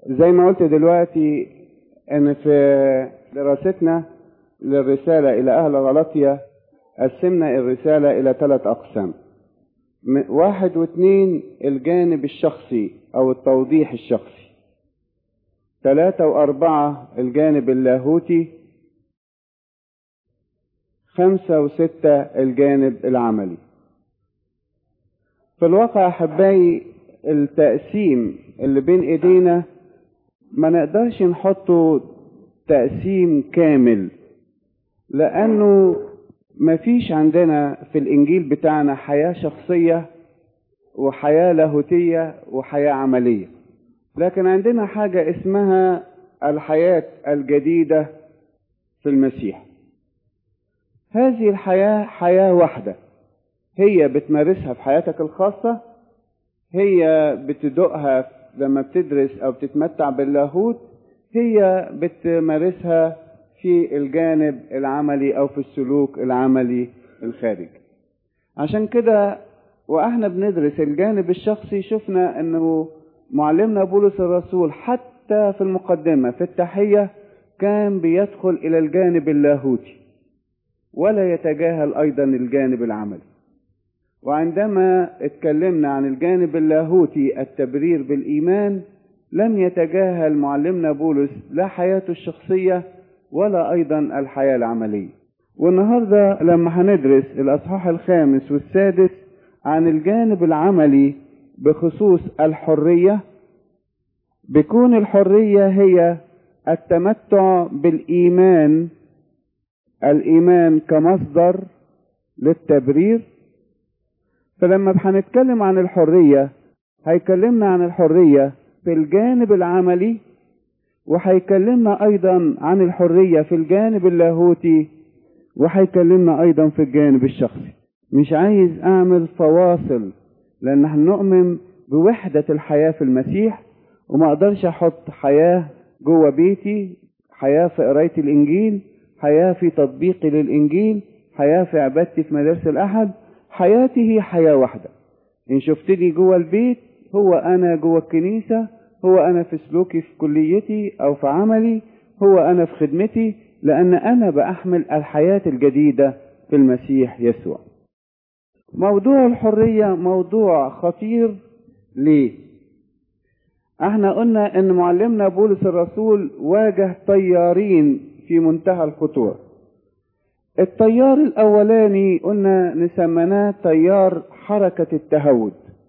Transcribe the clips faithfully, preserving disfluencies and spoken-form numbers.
زي ما قلت دلوقتي ان في دراستنا للرسالة الى اهل غلطية قسمنا الرسالة الى ثلاث اقسام. واحد واثنين الجانب الشخصي او التوضيح الشخصي، ثلاثة واربعة الجانب اللاهوتي، خمسة وستة الجانب العملي. في الواقع احبائي التقسيم اللي بين ايدينا ما نقدرش نحطه تقسيم كامل، لانه ما فيش عندنا في الانجيل بتاعنا حياة شخصية وحياة لاهوتية وحياة عملية، لكن عندنا حاجة اسمها الحياة الجديدة في المسيح. هذه الحياة حياة واحدة هي بتمارسها في حياتك الخاصة، هي بتدوقها لما بتدرس او بتتمتع باللاهوت، هي بتمارسها في الجانب العملي او في السلوك العملي الخارجي. عشان كده واحنا بندرس الجانب الشخصي شفنا انه معلمنا بولس الرسول حتى في المقدمة في التحية كان بيدخل الى الجانب اللاهوتي ولا يتجاهل ايضا الجانب العملي. وعندما اتكلمنا عن الجانب اللاهوتي التبرير بالإيمان لم يتجاهل معلمنا بولس لا حياته الشخصية ولا أيضا الحياة العملية. والنهاردة لما هندرس الأصحاح الخامس والسادس عن الجانب العملي بخصوص الحرية، بيكون الحرية هي التمتع بالإيمان، الإيمان كمصدر للتبرير. فلما هنتكلم عن الحرية هيكلمنا عن الحرية في الجانب العملي، وهيكلمنا أيضا عن الحرية في الجانب اللاهوتي، وهيكلمنا أيضا في الجانب الشخصي. مش عايز أعمل فواصل لأن هنؤمن بوحدة الحياة في المسيح، وما أقدرش أحط حياة جوه بيتي، حياة في قراية الإنجيل، حياة في تطبيقي للإنجيل، حياة في عبادتي في مدارس الأحد. حياتي هي حياة واحدة. إن شفتني جوه البيت هو أنا جوه الكنيسة، هو أنا في سلوكي في كليتي أو في عملي، هو أنا في خدمتي، لأن أنا بأحمل الحياة الجديدة في المسيح يسوع. موضوع الحرية موضوع خطير. ليه؟ احنا قلنا ان معلمنا بولس الرسول واجه طيارين في منتهى الخطورة. التيار الاولاني قلنا نسمناه تيار حركة التهود،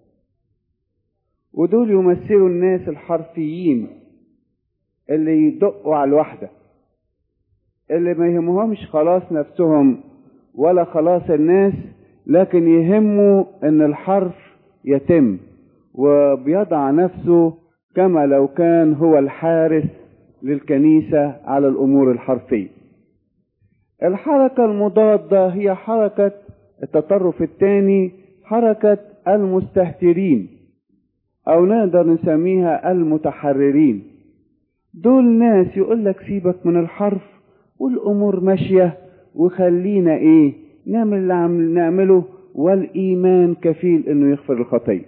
ودول يمثلوا الناس الحرفيين اللي يدقوا على الوحدة، اللي ما يهمهمش خلاص نفسهم ولا خلاص الناس، لكن يهموا ان الحرف يتم، وبيضع نفسه كما لو كان هو الحارس للكنيسة على الامور الحرفية. الحركة المضادة هي حركة التطرف الثاني، حركة المستهترين او نقدر نسميها المتحررين. دول ناس يقول لك سيبك من الحرف والامور ماشية وخلينا ايه نعمل اللي عم نعمله، والايمان كفيل انه يغفر الخطية.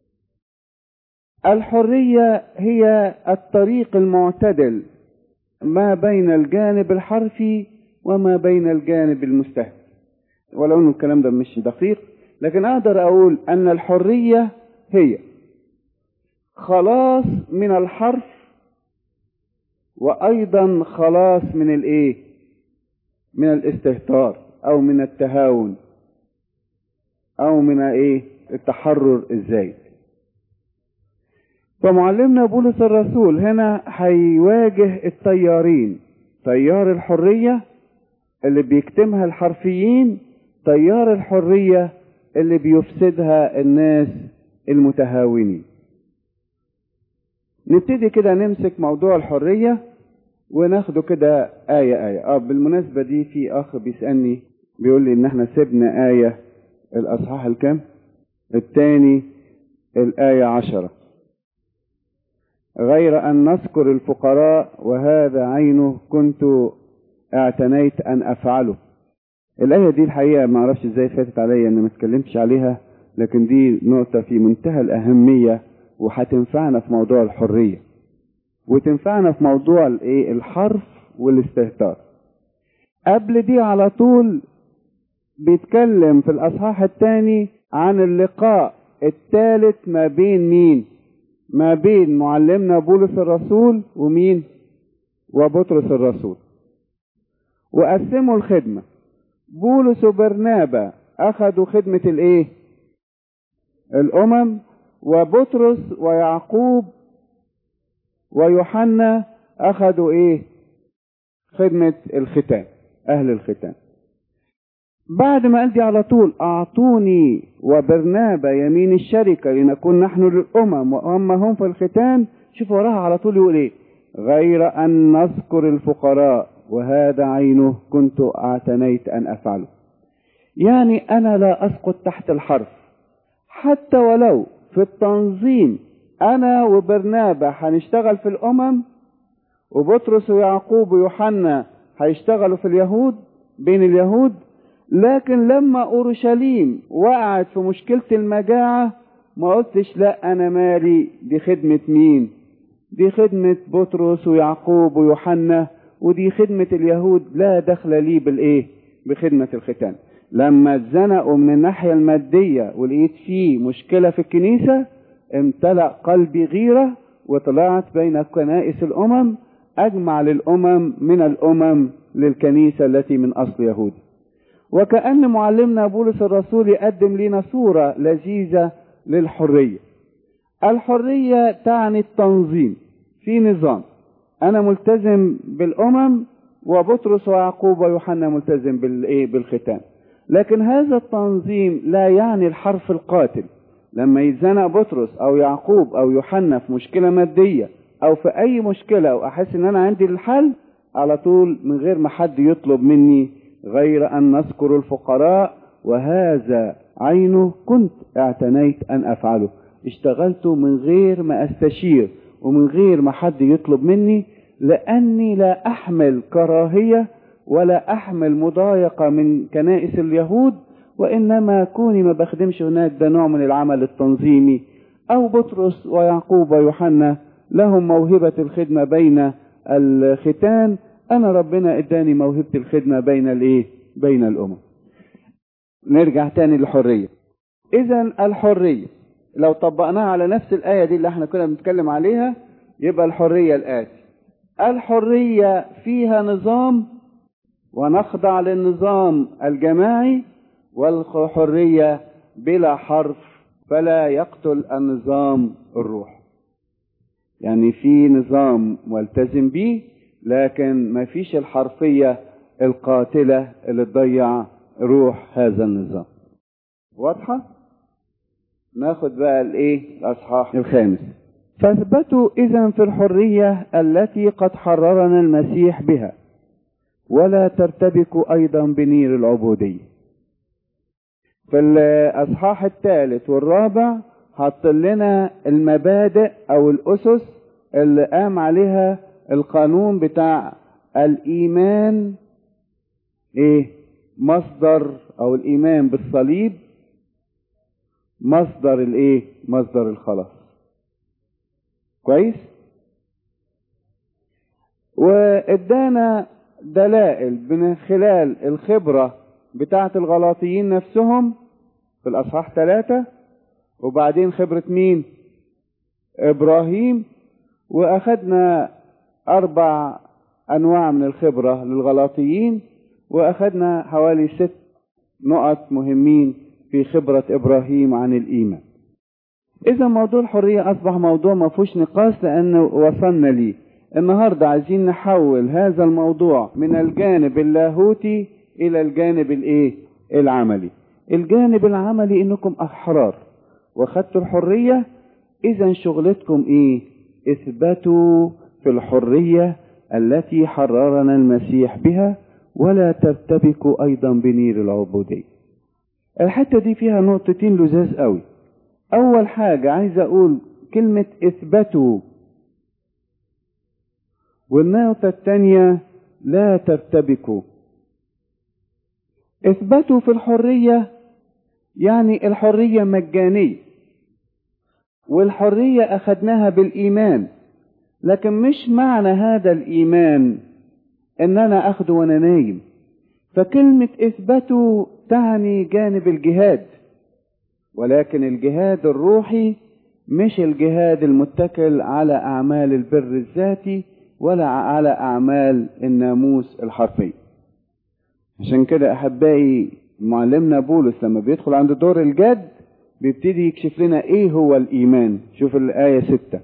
الحرية هي الطريق المعتدل ما بين الجانب الحرفي وما بين الجانب المستهتر. ولو ان الكلام ده مش دقيق، لكن اقدر اقول ان الحرية هي خلاص من الحرف، وايضا خلاص من الايه من الاستهتار او من التهاون او من ايه التحرر الزايد. فمعلمنا بولس الرسول هنا هيواجه التيارين، تيار الحرية اللي بيكتمها الحرفيين، تيار الحرية اللي بيفسدها الناس المتهاونين. نبتدي كده نمسك موضوع الحرية وناخده كده آية آية. اه بالمناسبة دي في أخ بيسألني بيقول لي إن احنا سيبنا آية الأصحاح الكام؟ الثاني الآية عشرة، غير أن نذكر الفقراء وهذا عينه كنت اعتنيت أن أفعله. الآية دي الحقيقة ما أعرفش إزاي فاتت عليا أن ما اتكلمتش عليها، لكن دي نقطة في منتهى الأهمية وهتنفعنا في موضوع الحرية. وتنفعنا في موضوع الايه الحرف والاستهتار. قبل دي على طول بيتكلم في الأصحاح الثاني عن اللقاء الثالث ما بين مين؟ ما بين معلمنا بولس الرسول ومين؟ وبطرس الرسول. وقسموا الخدمة. بولس وبرنابا أخذوا خدمة الايه؟ الأمم. وبطرس ويعقوب ويوحنا أخذوا ايه؟ خدمة الختان، أهل الختان. بعد ما قال دي على طول أعطوني وبرنابا يمين الشركة لنكون نحن للأمم وهم هم في الختان. شوف وراها على طول يقول ايه؟ غير أن نذكر الفقراء وهذا عينه كنت اعتنيت أن أفعله. يعني أنا لا أسقط تحت الحرف، حتى ولو في التنظيم أنا وبرنابا هنشتغل في الأمم، وبطرس ويعقوب ويوحنا هيشتغلوا في اليهود بين اليهود. لكن لما أورشليم وقعت في مشكلة المجاعة ما قلتش لا أنا مالي، دي خدمة مين؟ دي خدمة بطرس ويعقوب ويوحنا، ودي خدمة اليهود، لا دخل لي بالإيه؟ بخدمة الختان. لما اتزنقوا من الناحية المادية ولقيت فيه مشكلة في الكنيسة امتلأ قلبي غيرة وطلعت بين كنائس الأمم أجمع للأمم من الأمم للكنيسة التي من أصل يهودي. وكأن معلمنا بولس الرسول يقدم لنا صورة لذيذة للحرية. الحرية تعني التنظيم في نظام. أنا ملتزم بالأمم وبطرس ويعقوب ويوحنا ملتزم بالإيه؟ بالختان. لكن هذا التنظيم لا يعني الحرف القاتل. لما يتزنق بطرس أو يعقوب أو يوحنا في مشكلة مادية أو في أي مشكلة وأحس إن أنا عندي الحل، على طول من غير ما حد يطلب مني غير أن نذكر الفقراء وهذا عينه كنت اعتنيت أن أفعله. اشتغلت من غير ما أستشير ومن غير ما حد يطلب مني، لأني لا أحمل كراهية ولا أحمل مضايقة من كنائس اليهود، وإنما كوني ما بخدمش هناك ده نوع من العمل التنظيمي. أو بطرس ويعقوب ويوحنا لهم موهبة الخدمة بين الختان، أنا ربنا إداني موهبة الخدمة بين الإيه؟ بين الأمم. نرجع تاني للحرية. إذن الحرية لو طبقناها على نفس الآية دي اللي احنا كنا بنتكلم عليها، يبقى الحرية الآتي: الحرية فيها نظام ونخضع للنظام الجماعي، والحرية بلا حرف فلا يقتل النظام الروح. يعني في نظام ملتزم به لكن ما فيش الحرفية القاتلة اللي تضيع روح هذا النظام. واضحة؟ ناخد بقى الايه؟ الاصحاح الخامس. فاثبتوا اذا في الحرية التي قد حررنا المسيح بها ولا ترتبكوا ايضا بنير العبودية. في الاصحاح الثالث والرابع حط لنا المبادئ او الاسس اللي قام عليها القانون بتاع الايمان، ايه؟ مصدر او الايمان بالصليب مصدر الايه؟ مصدر الخلاص. كويس؟ وادانا دلائل من خلال الخبرة بتاعة الغلاطيين نفسهم في الاصحاح ثلاثة، وبعدين خبرة مين؟ ابراهيم. واخدنا اربع انواع من الخبرة للغلاطيين، واخدنا حوالي ست نقط مهمين في خبرة ابراهيم عن الايمان. اذا موضوع الحرية اصبح موضوع ما فيهوش نقاش لانه وصلنا ليه. النهاردة عايزين نحول هذا الموضوع من الجانب اللاهوتي الى الجانب الايه؟ العملي. الجانب العملي انكم احرار واخدتوا الحرية، اذا شغلتكم ايه؟ اثبتوا في الحرية التي حررنا المسيح بها ولا ترتبكوا ايضا بنير العبودية. الحتة دي فيها نقطتين لذاذ قوي. اول حاجة عايز اقول كلمة اثبتوا، والنقطة الثانية لا ترتبكوا. اثبتوا في الحرية يعني الحرية مجانية، والحرية اخدناها بالايمان. لكن مش معنى هذا الإيمان إن أنا أخده وأنا نايم. فكلمة اثبتوا تعني جانب الجهاد، ولكن الجهاد الروحي مش الجهاد المتكل على أعمال البر الذاتي ولا على أعمال الناموس الحرفي. عشان كده أحبائي معلمنا بولس لما بيدخل عند دور الجد بيبتدي يكشف لنا إيه هو الإيمان. شوف الآية ستة،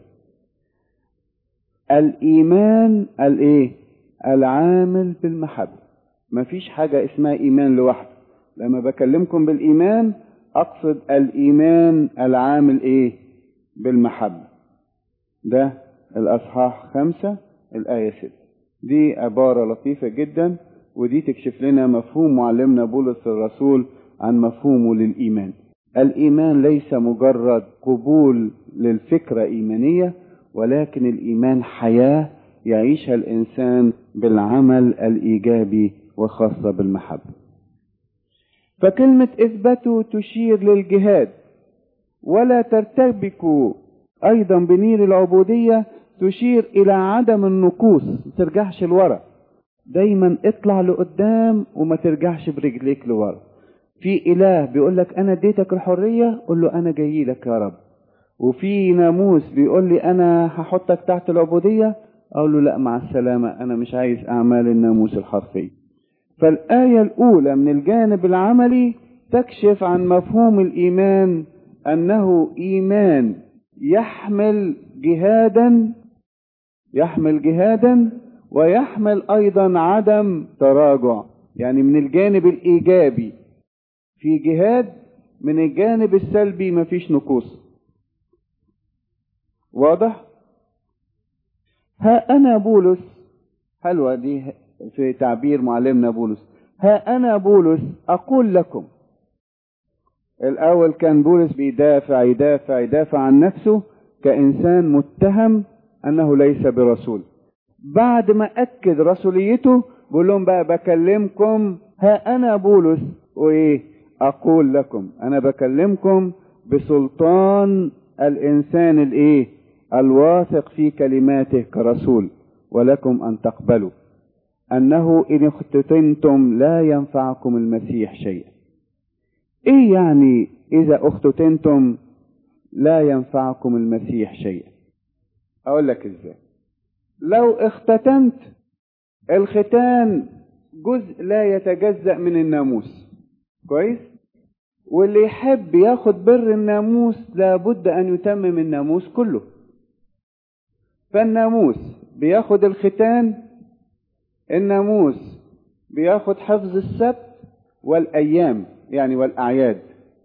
الإيمان الإيه؟ العامل بالمحبة. مفيش حاجة اسمها إيمان لوحده. لما بكلمكم بالإيمان أقصد الإيمان العامل إيه؟ بالمحبة. ده الأصحاح خمسة الآية ستة. دي عبارة لطيفة جدا، ودي تكشف لنا مفهوم معلمنا بولس الرسول عن مفهومه للإيمان. الإيمان ليس مجرد قبول للفكرة إيمانية، ولكن الإيمان حياة يعيشها الإنسان بالعمل الإيجابي وخاصة بالمحبة. فكلمة اثبتوا تشير للجهاد، ولا ترتبكوا أيضا بنير العبودية تشير إلى عدم النقوص. ما ترجعش لورا، دايما اطلع لقدام وما ترجعش برجليك لورا. في إله بيقول لك أنا اديتك الحرية، قل له أنا جاي لك يا رب. وفي ناموس بيقول لي أنا هحطك تحت العبودية، أقول له لا مع السلامة، أنا مش عايز أعمال الناموس الحرفي. فالآية الأولى من الجانب العملي تكشف عن مفهوم الإيمان أنه إيمان يحمل جهادا يحمل جهادا ويحمل أيضا عدم تراجع. يعني من الجانب الإيجابي في جهاد، من الجانب السلبي مفيش نقوص. واضح؟ ها أنا بولس، حلوة دي في تعبير معلمنا بولس، ها أنا بولس أقول لكم. الأول كان بولس بيدافع يدافع يدافع عن نفسه كإنسان متهم أنه ليس برسول. بعد ما أكد رسوليته بقول لهم بقى بكلمكم، ها أنا بولس وإيه أقول لكم. أنا بكلمكم بسلطان الإنسان الإيه الواثق في كلماته كرسول، ولكم أن تقبلوا أنه إن اختتنتم لا ينفعكم المسيح شيئا. إيه يعني إذا اختتنتم لا ينفعكم المسيح شيئا؟ أقول لك إزاي. لو اختتنت، الختان جزء لا يتجزأ من الناموس، كويس؟ واللي يحب ياخد بر الناموس لابد أن يتمم الناموس كله. فالناموس بياخد الختان، الناموس بياخد حفظ السبت والأيام يعني والأعياد،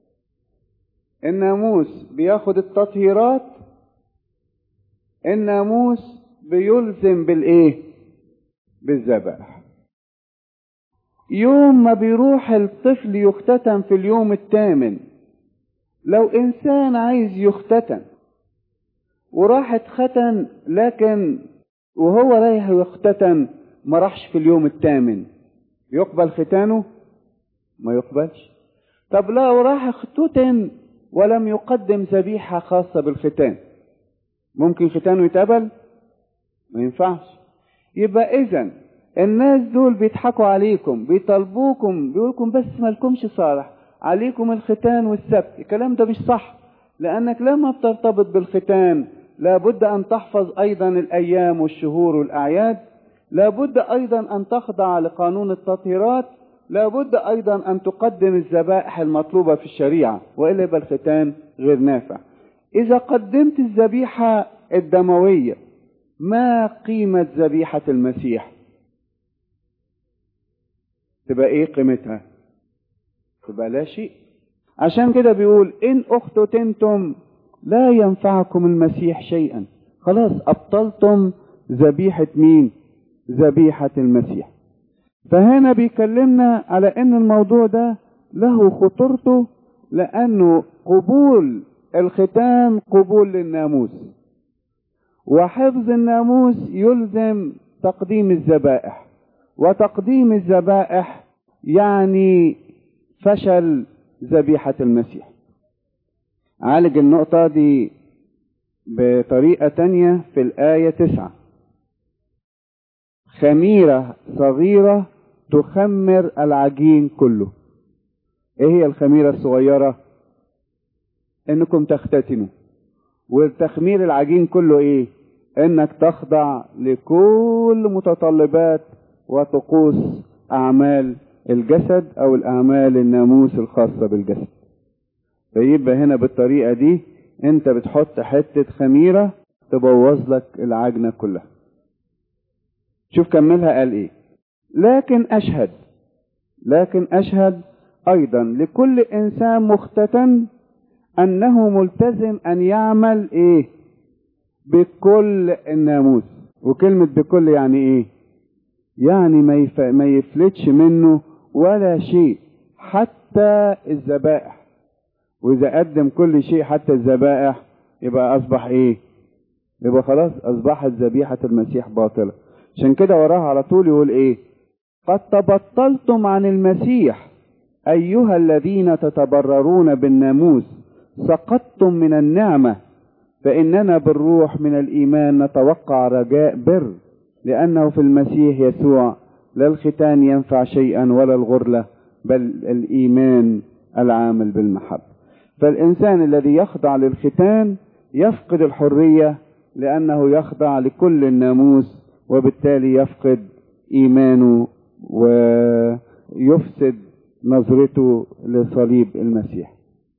الناموس بياخد التطهيرات، الناموس بيلزم بالإيه؟ بالذبائح. يوم ما بيروح الطفل يختتن في اليوم الثامن، لو إنسان عايز يختتن وراح اتختن لكن وهو رايح يختتن ما راحش في اليوم الثامن، يقبل ختانه؟ ما يقبلش. طب لو راح اختتن ولم يقدم ذبيحة خاصة بالختان، ممكن ختانه يتقبل؟ ما ينفعش. يبقى إذن الناس دول بيضحكوا عليكم، بيطالبوكم، بيقولكم بس مالكمش صالح، عليكم الختان والسبت. الكلام ده مش صح، لأنك لما بترتبط بالختان لابد أن تحفظ أيضا الأيام والشهور والأعياد، لابد أيضا أن تخضع لقانون التطهيرات، لابد أيضا أن تقدم الذبائح المطلوبة في الشريعة، وإلا يبقى الختان غير نافع. إذا قدمت الذبيحة الدموية، ما قيمة ذبيحة المسيح؟ تبقى إيه قيمتها؟ تبقى لا شيء. عشان كده بيقول إن اختتنتم لا ينفعكم المسيح شيئا. خلاص أبطلتم ذبيحة مين؟ ذبيحة المسيح. فهنا بيكلمنا على ان الموضوع ده له خطورته، لانه قبول الختان قبول للناموس، وحفظ الناموس يلزم تقديم الذبائح، وتقديم الذبائح يعني فشل ذبيحة المسيح. عالج النقطة دي بطريقة تانية في الآية تسعة: خميرة صغيرة تخمر العجين كله. ايه هي الخميرة الصغيرة؟ انكم تختتنوا. والتخمير العجين كله ايه؟ انك تخضع لكل متطلبات وطقوس اعمال الجسد او الاعمال الناموس الخاصة بالجسد. فيبقى هنا بالطريقة دي انت بتحط حتة خميرة تبوظ لك العجنة كلها. شوف كملها قال ايه: لكن اشهد لكن اشهد ايضا لكل انسان مختتن انه ملتزم ان يعمل ايه؟ بكل الناموس. وكلمة بكل يعني ايه؟ يعني ما, يف... ما يفلتش منه ولا شيء، حتى الذبائح. واذا قدم كل شيء حتى الذبائح يبقى اصبح ايه؟ يبقى خلاص اصبحت ذبيحة المسيح باطلة. عشان كده وراها على طول يقول ايه؟ قد تبطلتم عن المسيح ايها الذين تتبررون بالناموس، سقطتم من النعمة، فإننا بالروح من الإيمان نتوقع رجاء بر، لأنه في المسيح يسوع لا الختان ينفع شيئا ولا الغرلة، بل الإيمان العامل بالمحبة. فالإنسان الذي يخضع للختان يفقد الحرية، لأنه يخضع لكل الناموس، وبالتالي يفقد إيمانه ويفسد نظرته لصليب المسيح.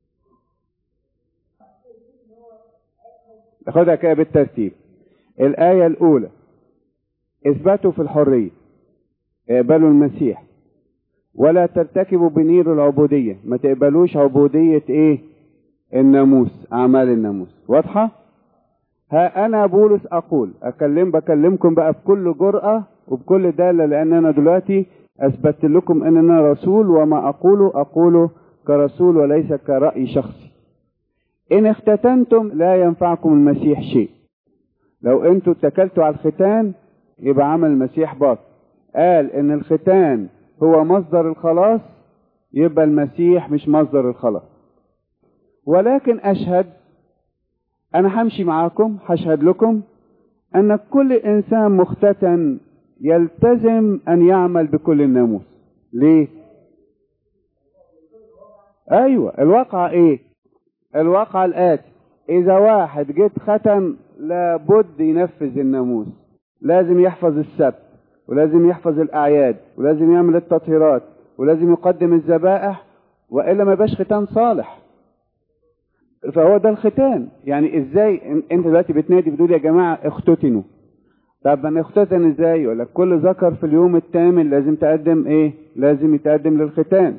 خدها كده بالترتيب. الآية الأولى: اثبتوا في الحرية، اقبلوا المسيح، ولا ترتكبوا بنير العبودية، ما تقبلوش عبودية ايه؟ الناموس، أعمال الناموس. واضحة؟ ها أنا بولس أقول، أكلم بكلمكم بقى بكل جرأة وبكل دالة، لأن أنا دلوقتي أثبت لكم أن أنا رسول، وما أقوله أقوله كرسول وليس كرأي شخصي. إن اختتنتم لا ينفعكم المسيح شيء. لو أنتوا اتكلتوا على الختان يبقى عمل المسيح باطل. قال إن الختان هو مصدر الخلاص، يبقى المسيح مش مصدر الخلاص. ولكن أشهد، أنا همشي معاكم، هشهد لكم أن كل إنسان مختتن يلتزم أن يعمل بكل الناموس. ليه؟ أيوة، الواقع إيه؟ الواقع الآتي: إذا واحد جيت ختن لابد ينفذ الناموس، لازم يحفظ السبت، ولازم يحفظ الأعياد، ولازم يعمل التطهيرات، ولازم يقدم الذبائح، وإلا ما يبقاش ختان صالح. فهو ده الختان. يعني إزاي أنت دلوقتي بتنادي بتقول يا جماعة اختتنوا؟ طب أنا اختتن إزاي؟ يقول لك كل ذكر في اليوم الثامن لازم تقدم إيه؟ لازم يتقدم للختان.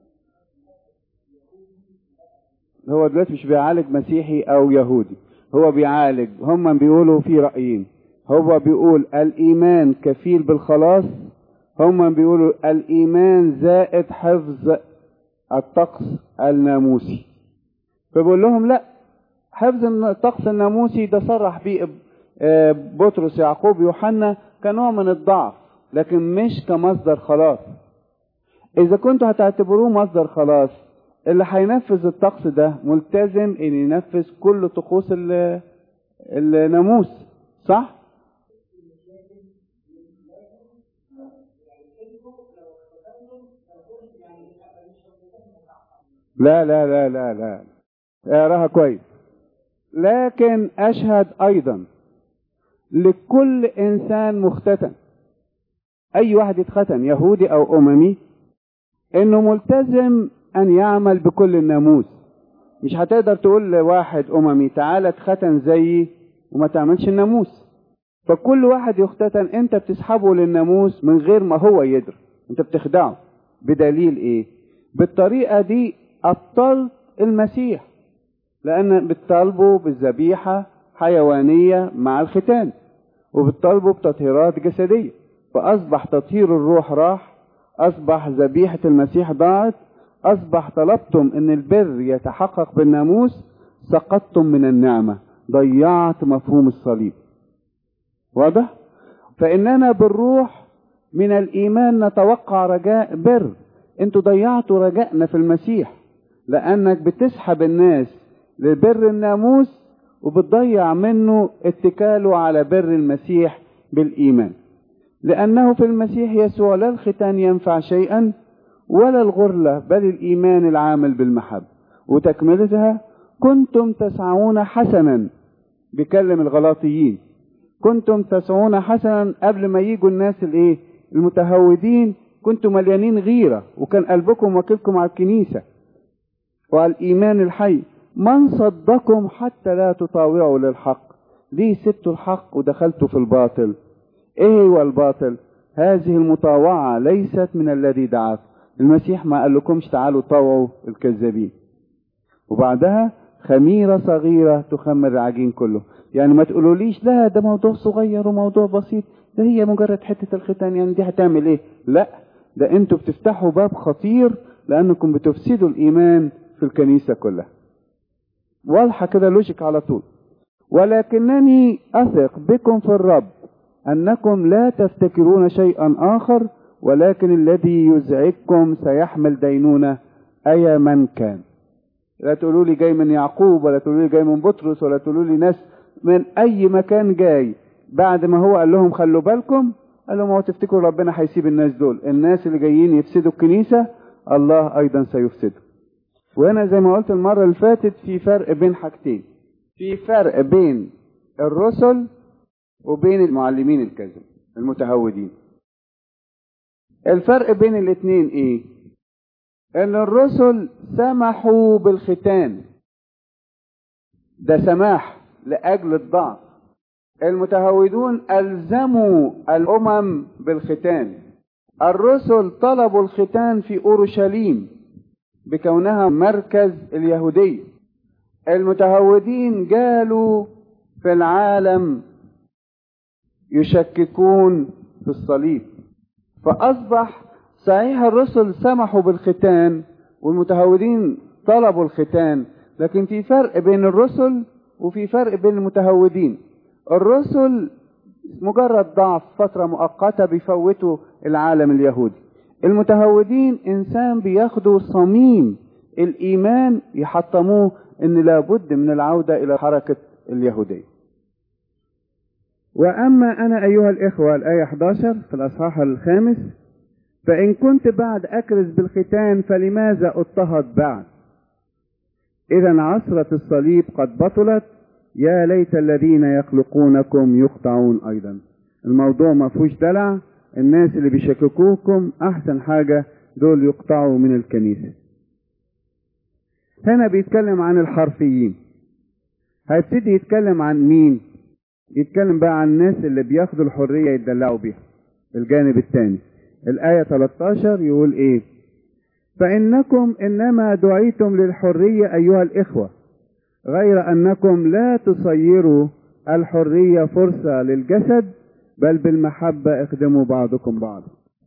هو دلوقتي مش بيعالج مسيحي او يهودي، هو بيعالج، هم بيقولوا في رأيين. هو بيقول الايمان كفيل بالخلاص، هم بيقولوا الايمان زائد حفظ الطقس الناموسي. فبقول لهم لا، حفظ الطقس الناموسي ده صرح بيه بطرس يعقوب يوحنا كنوع من الضعف، لكن مش كمصدر خلاص. اذا كنتوا هتعتبروه مصدر خلاص، اللي هينفذ الطقس ده ملتزم ان ينفذ كل طقوس الناموس، صح؟ لا لا لا لا لا اقراها كويس. لكن اشهد ايضا لكل انسان مختتن، اي واحد يتختن يهودي او اممي، انه ملتزم ان يعمل بكل الناموس. مش هتقدر تقول لواحد اممي تعالى اتختن زيي وما تعملش الناموس. فكل واحد يختتن انت بتسحبه للناموس من غير ما هو يدري، انت بتخدعه. بدليل ايه؟ بالطريقة دي ابطلت المسيح، لان بتطالبه بالذبيحة حيوانية مع الختان، وبتطالبه بتطهيرات جسدية، فاصبح تطهير الروح راح، اصبح ذبيحة المسيح ضاعت، اصبح طلبتم ان البر يتحقق بالناموس، سقطتم من النعمة، ضيعت مفهوم الصليب. واضح؟ فاننا بالروح من الايمان نتوقع رجاء بر. انتوا ضيعتوا رجائنا في المسيح، لانك بتسحب الناس لبر الناموس وبتضيع منه اتكاله على بر المسيح بالإيمان، لأنه في المسيح يسوع لا الختان ينفع شيئا ولا الغرلة، بل الإيمان العامل بالمحبة. وتكملتها: كنتم تسعون حسنا، بيكلم الغلاطيين، كنتم تسعون حسنا قبل ما يجوا الناس الايه المتهودين، كنتم مليانين غيرة وكان قلبكم واكلكم على الكنيسة وعلى الإيمان الحي. من صدكم حتى لا تطاوعوا للحق؟ ليه سبتوا الحق ودخلتوا في الباطل؟ ايه هو الباطل؟ هذه المطاوعة ليست من الذي دعاكم. المسيح ما قال لكمش تعالوا طوعوا الكذابين. وبعدها: خميرة صغيرة تخمر العجين كله. يعني ما تقولوليش لا ده موضوع صغير وموضوع بسيط، ده هي مجرد حتة الختان، يعني دي هتعمل ايه؟ لا، ده انتوا بتفتحوا باب خطير لانكم بتفسدوا الايمان في الكنيسة كلها. واضحة كده لوجيك على طول. ولكنني اثق بكم في الرب انكم لا تفتكرون شيئا اخر، ولكن الذي يزعجكم سيحمل دينونة اي من كان. لا تقولوا لي جاي من يعقوب، ولا تقولوا لي جاي من بطرس، ولا تقولوا لي ناس من اي مكان جاي. بعد ما هو قال لهم خلوا بالكم، قال لهم هو تفتكروا ربنا هيسيب الناس دول؟ الناس اللي جايين يفسدوا الكنيسة الله ايضا سيفسده. وهنا زي ما قلت المرة اللي فاتت في فرق بين حاجتين، في فرق بين الرسل وبين المعلمين الكذب المتهودين. الفرق بين الاثنين ايه؟ ان الرسل سمحوا بالختان، ده سماح لاجل الضعف. المتهودون الزموا الامم بالختان. الرسل طلبوا الختان في اورشليم بكونها مركز اليهودية. المتهودين جالوا في العالم يشككون في الصليب، فاصبح صحيح الرسل سمحوا بالختان والمتهودين طلبوا الختان، لكن في فرق بين الرسل وفي فرق بين المتهودين. الرسل مجرد ضعف فترة مؤقتة بيفوتوا العالم اليهودي. المتهودين انسان بياخدوا صميم الايمان يحطموه ان لابد من العودة الى حركة اليهودية. واما انا ايها الاخوة، الاية احد عشر في الاصحاح الخامس: فإن كنت بعد أكرز بالختان فلماذا اضطهد بعد؟ إذا عصرة الصليب قد بطلت، يا ليت الذين يخلقونكم يقطعون أيضا. الموضوع ما فيهوش دلع، الناس اللي بيشككوكم أحسن حاجة دول يقطعوا من الكنيسة. هنا بيتكلم عن الحرفيين. هيبتدي يتكلم عن مين؟ يتكلم بقى عن الناس اللي بياخدوا الحرية يتدلعوا بيها. الجانب الثاني الآية ثلاثة عشر يقول إيه؟ فإنكم إنما دعيتم للحرية أيها الإخوة، غير أنكم لا تصيروا الحرية فرصة للجسد، بل بالمحبة اخدموا بعضكم بعضا.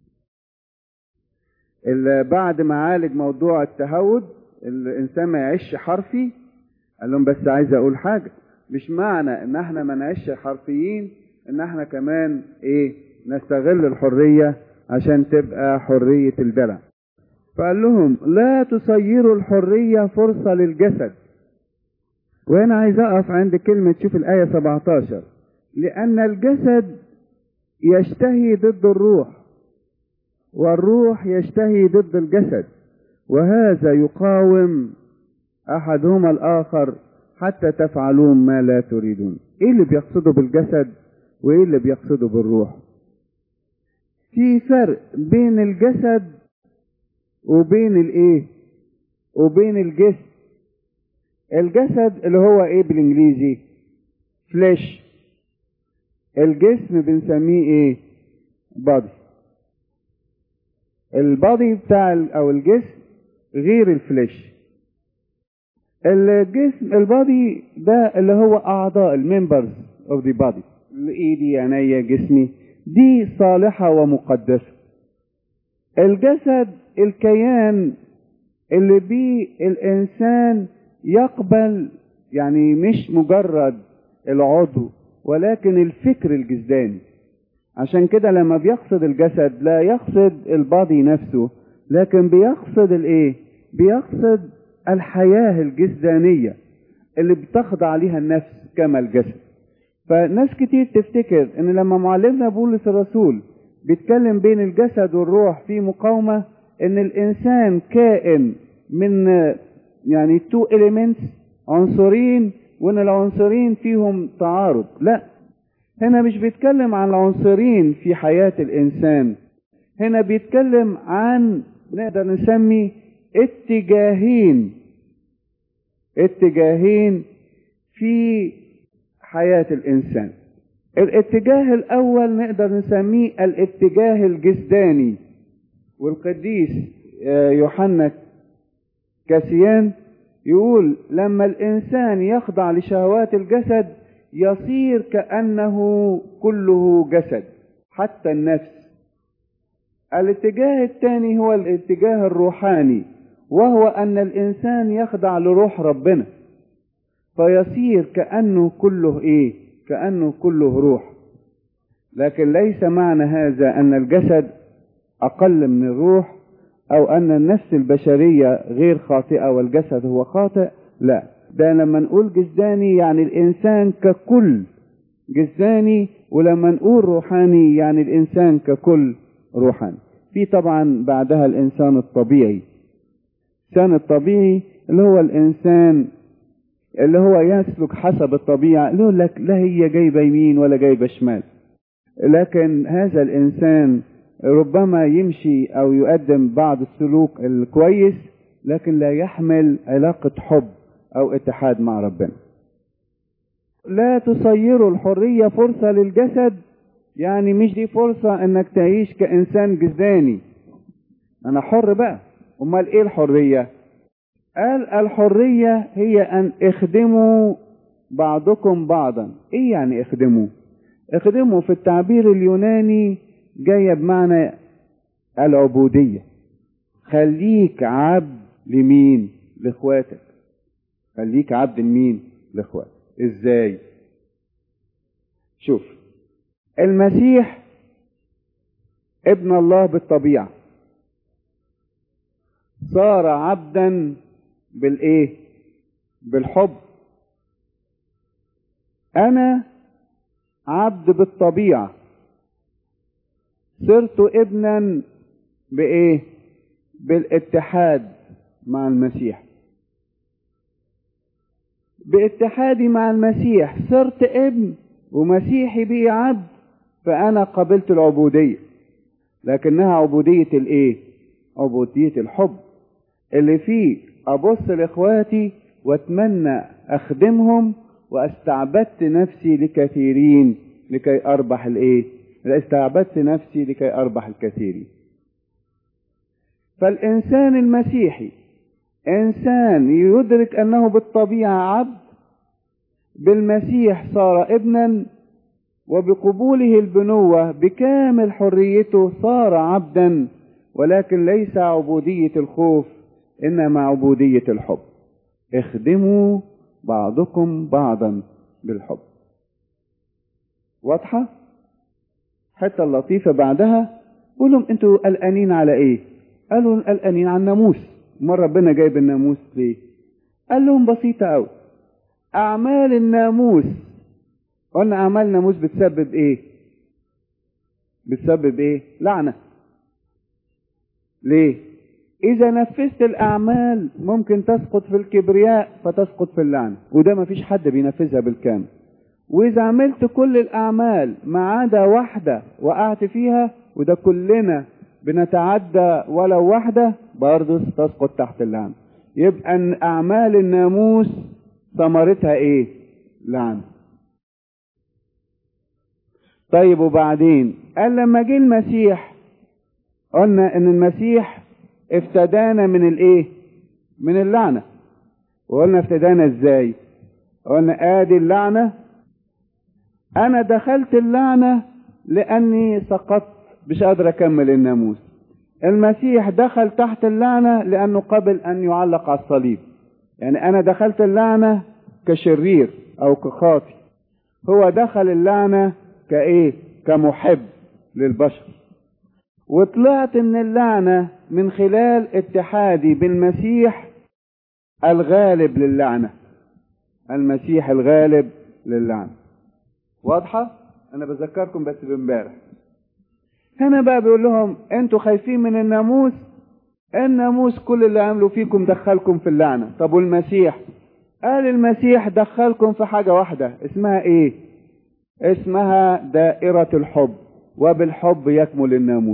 بعد ما عالج موضوع التهود الإنسان ما يعيش حرفي، قال لهم بس عايز أقول حاجة، مش معنى إن احنا ما نعيش حرفيين إن احنا كمان إيه نستغل الحرية عشان تبقى حرية الدلع. فقال لهم لا تصيروا الحرية فرصة للجسد. وهنا عايز أقف عند كلمة، شوف الآية سبعة عشر: لأن الجسد يشتهي ضد الروح، والروح يشتهي ضد الجسد، وهذا يقاوم أحدهما الآخر حتى تفعلون ما لا تريدون. إيه اللي بيقصده بالجسد وإيه اللي بيقصده بالروح؟ في فرق بين الجسد وبين الايه وبين الجسم. الجسد اللي هو ايه بالانجليزي؟ فليش. الجسم بنسميه ايه؟ بادي. البادي بتاع او الجسم غير الفليش. الجسم البادي ده اللي هو اعضاء الممبرز اوف ذا بادي، ايدي عينيا جسمي، دي صالحة ومقدسة. الجسد الكيان اللي بيه الإنسان يقبل، يعني مش مجرد العضو ولكن الفكر الجسداني. عشان كده لما بيقصد الجسد لا يقصد البادي نفسه، لكن بيقصد الايه؟ بيقصد الحياة الجسدانية اللي بتخضع عليها النفس، كما الجسد. فناس كتير تفتكر ان لما معلمنا بولس الرسول بيتكلم بين الجسد والروح في مقاومة، ان الانسان كائن من يعني تو elements عنصرين، وان العنصرين فيهم تعارض. لا، هنا مش بيتكلم عن العنصرين في حياة الانسان، هنا بيتكلم عن نقدر نسمي اتجاهين اتجاهين في حياة الانسان. الاتجاه الاول نقدر نسميه الاتجاه الجسداني، والقديس يوحنا كاسيان يقول لما الانسان يخضع لشهوات الجسد يصير كأنه كله جسد حتى النفس. الاتجاه الثاني هو الاتجاه الروحاني، وهو ان الانسان يخضع لروح ربنا فيصير كأنه كله ايه كأنه كله روح. لكن ليس معنى هذا ان الجسد اقل من الروح، او ان النفس البشرية غير خاطئة والجسد هو خاطئ. لا، ده لما نقول جسداني يعني الانسان ككل جسداني، ولما نقول روحاني يعني الانسان ككل روحاني. في طبعا بعدها الانسان الطبيعي. الانسان الطبيعي اللي هو الانسان اللي هو يسلك حسب الطبيعة، اللي يقول لك لا هي جايبة يمين ولا جايبة شمال، لكن هذا الانسان ربما يمشي او يقدم بعض السلوك الكويس، لكن لا يحمل علاقة حب او اتحاد مع ربنا. لا تصيروا الحرية فرصة للجسد، يعني مش دي فرصة انك تعيش كإنسان جسداني انا حر بقى. امال ايه الحرية؟ قال الحرية هي ان اخدموا بعضكم بعضا. ايه يعني اخدموا؟ اخدموا في التعبير اليوناني جاية بمعنى العبودية. خليك عبد لمين؟ لاخواتك. خليك عبد لمين؟ لاخواتك. ازاي؟ شوف، المسيح ابن الله بالطبيعة صار عبدا بالايه؟ بالحب. انا عبد بالطبيعة، صرت ابنا بايه؟ بالاتحاد مع المسيح. باتحادي مع المسيح صرت ابن، ومسيحي بي عبد، فانا قبلت العبودية، لكنها عبودية الايه؟ عبودية الحب، اللي فيه ابص لاخواتي واتمنى اخدمهم، واستعبدت نفسي لكثيرين لكي اربح الايه؟ استعبدت نفسي لكي اربح الكثيرين. فالانسان المسيحي انسان يدرك انه بالطبيعة عبد، بالمسيح صار ابنا، وبقبوله البنوة بكامل حريته صار عبدا، ولكن ليس عبودية الخوف انما عبودية الحب. اخدموا بعضكم بعضا بالحب. واضحة؟ حتى اللطيفة بعدها قولهم انتوا قلقانين على ايه؟ قالوا قلقانين على الناموس. ما ربنا جايب الناموس ليه؟ قال لهم بسيطة قوي. اعمال الناموس، قلنا اعمال الناموس بتسبب ايه؟ بتسبب ايه؟ لعنة. ليه؟ اذا نفذت الاعمال ممكن تسقط في الكبرياء فتسقط في اللعنة، وده ما فيش حد بينفذها بالكامل. واذا عملت كل الاعمال ما عدا واحدة وقعت فيها، وده كلنا بنتعدى ولو واحدة، برضه تسقط تحت اللعنة. يبقى ان اعمال الناموس ثمرتها ايه؟ لعنة. طيب وبعدين قال لما جه المسيح، قلنا ان المسيح افتدانا من الايه؟ من اللعنة. وقلنا افتدانا ازاي؟ قلنا ادي اللعنة، انا دخلت اللعنة لاني سقطت مش قادر اكمل الناموس. المسيح دخل تحت اللعنة لانه قبل ان يعلق على الصليب. يعني انا دخلت اللعنة كشرير او كخاطي، هو دخل اللعنة كايه؟ كمحب للبشر. وطلعت من اللعنة من خلال اتحادي بالمسيح الغالب للعنة. المسيح الغالب للعنة. واضحة؟ انا بذكركم بس بامبارح. هنا بقى بيقول لهم انتوا خايفين من الناموس، الناموس كل اللي عملوا فيكم دخلكم في اللعنة. طب والمسيح؟ قال المسيح دخلكم في حاجة واحدة اسمها ايه؟ اسمها دائرة الحب، وبالحب يكمل الناموس.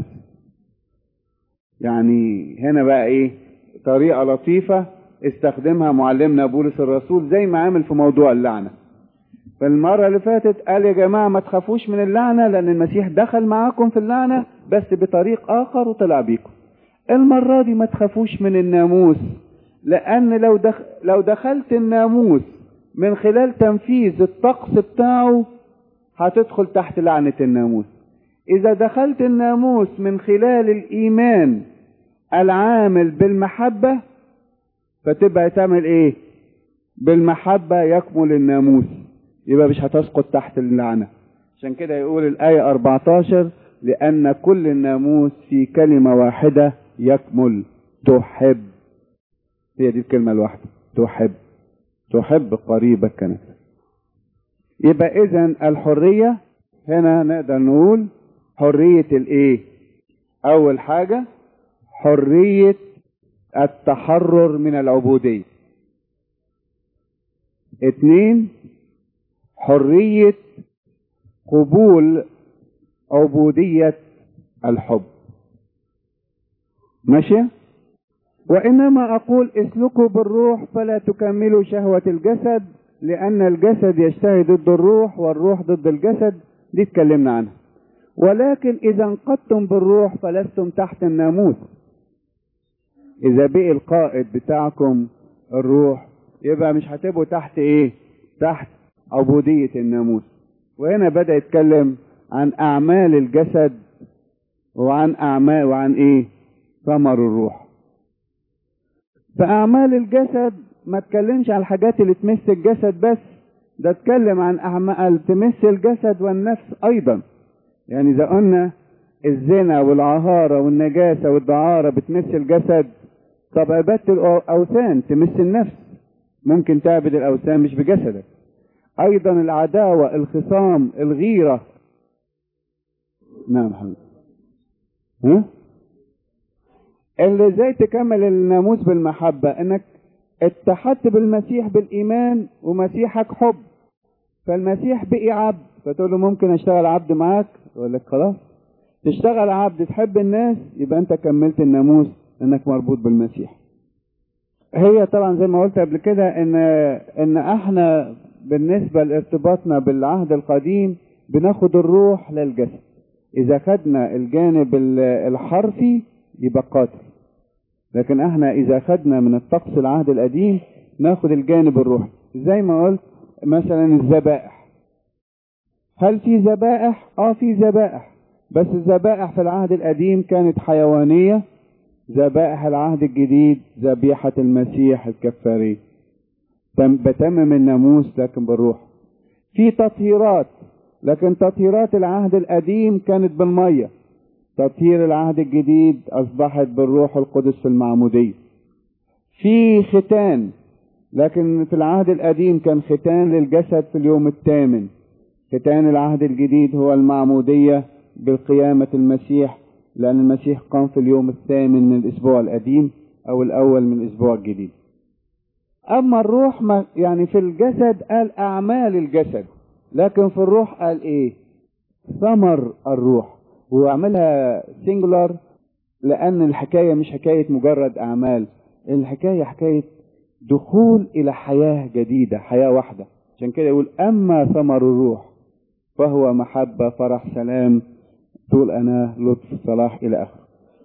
يعني هنا بقى ايه؟ طريقة لطيفة استخدمها معلمنا بولس الرسول زي ما عمل في موضوع اللعنة. فالمرة اللي فاتت قال يا جماعة ما تخافوش من اللعنة، لأن المسيح دخل معاكم في اللعنة بس بطريق آخر وطلع بيكم. المرة دي ما تخافوش من الناموس، لأن لو دخ... لو دخلت الناموس من خلال تنفيذ الطقس بتاعه هتدخل تحت لعنة الناموس. إذا دخلت الناموس من خلال الإيمان العامل بالمحبة فتبقى تعمل إيه؟ بالمحبة يكمل الناموس، يبقى مش هتسقط تحت اللعنة. عشان كده يقول الآية أربعتاشر لأن كل الناموس في كلمة واحدة يكمل، تحب. هي دي الكلمة الواحدة، تحب، تحب قريبك كنفسك. يبقى إذن الحرية هنا نقدر نقول حرية الإيه؟ أول حاجة حرية التحرر من العبودية. اتنين حرية قبول عبودية الحب. ماشي؟ وإنما أقول اسلكوا بالروح فلا تكملوا شهوة الجسد، لأن الجسد يشتهي ضد الروح والروح ضد الجسد، دي اتكلمنا عنها. ولكن إذا انقضتم بالروح فلستم تحت الناموس. إذا بقي القائد بتاعكم الروح يبقى مش هتبقوا تحت إيه؟ تحت عبودية الناموس. وهنا بدأ يتكلم عن أعمال الجسد وعن أعمال وعن إيه؟ ثمر الروح. فأعمال الجسد ما تكلمش عن الحاجات اللي تمس الجسد بس، ده اتكلم عن أعمال تمس الجسد والنفس أيضا. يعني إذا قلنا الزنا والعهارة والنجاسة والدعارة بتمس الجسد، طب عبادة الأوثان تمس النفس، ممكن تعبد الأوثان مش بجسدك. أيضا العداوة، الخصام، الغيرة. نعم حمد. ها؟ اللي ازاي تكمل الناموس بالمحبة؟ انك اتحدت بالمسيح بالإيمان، ومسيحك حب. فالمسيح بقي عبد، فتقول له ممكن اشتغل عبد معاك؟ يقول لك خلاص تشتغل عبد تحب الناس، يبقى انت كملت الناموس انك مربوط بالمسيح. هي طبعا زي ما قلت قبل كده ان ان احنا بالنسبة لارتباطنا بالعهد القديم بناخد الروح للجسد. اذا خدنا الجانب الحرفي يبقى قاتل، لكن احنا اذا خدنا من الطقس العهد القديم ناخد الجانب الروحي. زي ما قلت مثلا الذبائح، هل في ذبائح؟ اه في ذبائح، بس الذبائح في العهد القديم كانت حيوانية. ذبائح العهد الجديد ذبيحة المسيح الكفارية، بتمم الناموس لكن بالروح. في تطهيرات، لكن تطهيرات العهد القديم كانت بالمية. تطهير العهد الجديد أصبحت بالروح القدس في المعمودية. في ختان، لكن في العهد القديم كان ختان للجسد في اليوم الثامن. ختان العهد الجديد هو المعمودية بالقيامة المسيح، لأن المسيح قام في اليوم الثامن من الأسبوع القديم أو الأول من الأسبوع الجديد. أما الروح ما يعني في الجسد قال أعمال الجسد، لكن في الروح قال إيه؟ ثمر الروح. وعملها سينجولار لأن الحكاية مش حكاية مجرد أعمال، الحكاية حكاية دخول إلى حياة جديدة، حياة واحدة. عشان كده يقول أما ثمر الروح فهو محبة، فرح، سلام، طول أناة، لطف، صلاح، إلى آخره.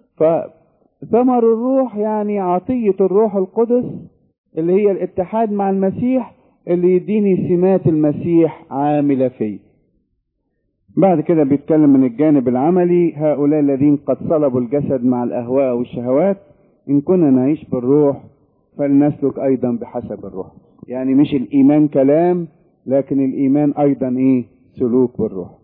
فثمر الروح يعني عطية الروح القدس اللي هي الاتحاد مع المسيح، اللي يديني سمات المسيح عاملة فيه. بعد كده بيتكلم من الجانب العملي، هؤلاء الذين قد صلبوا الجسد مع الأهواء والشهوات، إن كنا نعيش بالروح فلنسلك أيضا بحسب الروح. يعني مش الإيمان كلام، لكن الإيمان أيضا إيه؟ سلوك بالروح.